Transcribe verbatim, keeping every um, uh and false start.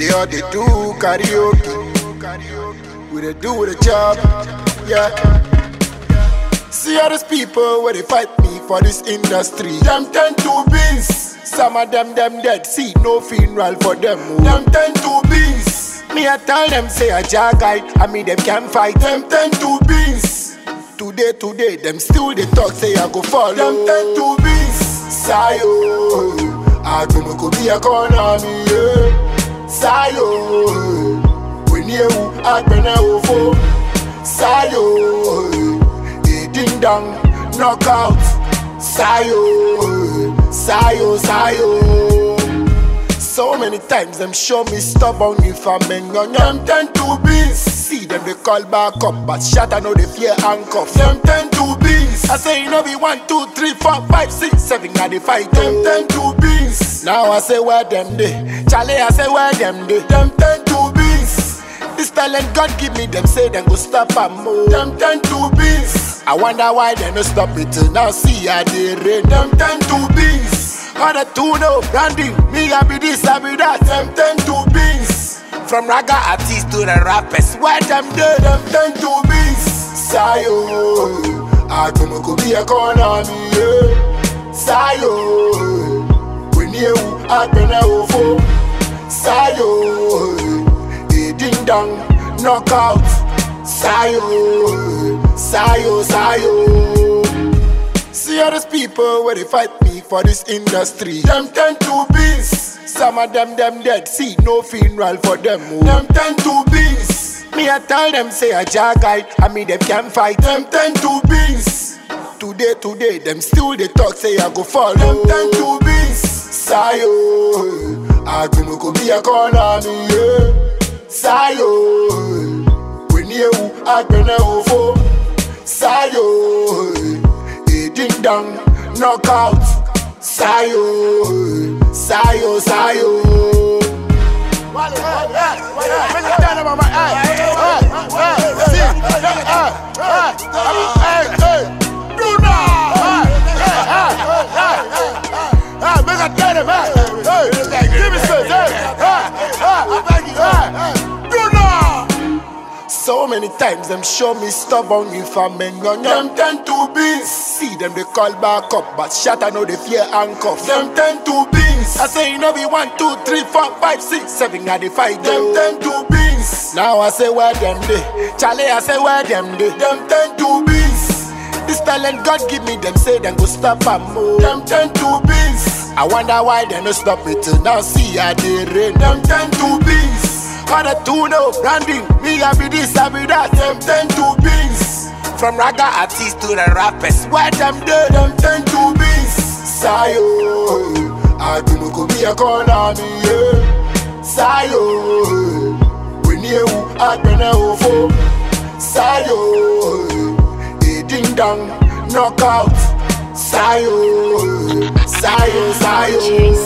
They all they do karaoke. We they do the job, yeah. See all these people where they fight me for this industry. Them ten to beans. Some of them them dead. See no funeral for them. Oh. Them ten to beans. Me I tell them say a jagai. I mean them can't fight. Them ten to beans. Today today them still they talk say I go follow. Them ten to beans. Sayo. I gonna go be a corner me. Yeah. Sayo. When you I gonna go Sayo. Ding dong, knockout. Sayo, sayo, sayo. So many times them show me stubborn if I'm young. Them ten to beans. See them they call back up, but shut I know they fear handcuff. Them ten to beans. I say you know be one, two, three, four, five, six, seven. Now they fight. Them ten to beans. Now I say where them they. Charlie I say where them they. Them ten to beans. This talent God give me, them say them go stop and move. Them ten to beans. I wonder why they no stop it till now. See how they rain. Them ten to beans. Other two no branding. Me I be this, I be that. Them ten to beans. From raga artists to the rappers, where them do? Them ten to beans. Sayo, I come go be a corner me. Yeah. Sayo, when you I gonna go. Sayo, ding dong, knockout. Sayo, sayo, sayo. See all these people where they fight me for this industry. Them ten to beans. Some of them them dead. See no funeral for them. Oh. Them ten to beans. Me I tell them say a jagai. I mean them can't fight. Them ten to beans. Today today them still they talk say I go follow. Them ten to beans. Sayo, I gonna go be a corner me. Yeah. Sayo. You I gonna go Sayo, ding dong, knockout. Sayo, sayo, sayo. So many times them show me stubborn if I'm young. Them ten to beans. See them they call back up, but shut I know they fear handcuff. Them ten to beans. I say you know be one, two, three, four, five, six, seven. Now they fight. Them ten to beans. Now I say where them they. Charlie I say where them they. Them ten to beans. This talent God give me, them say them go stop and move. Them ten to beans. I wonder why they no stop it till now. See how they rain. Them ten to beans. Other two no branding. Me I be this, I be that. Them ten to beans. From raga artists to the rappers, where them do? Them ten to beans. Sayo, I gonna go be a corner me. Yeah. Sayo, when you I gonna go. Sayo, ding dong, knockout. Sayo, sayo, sayo.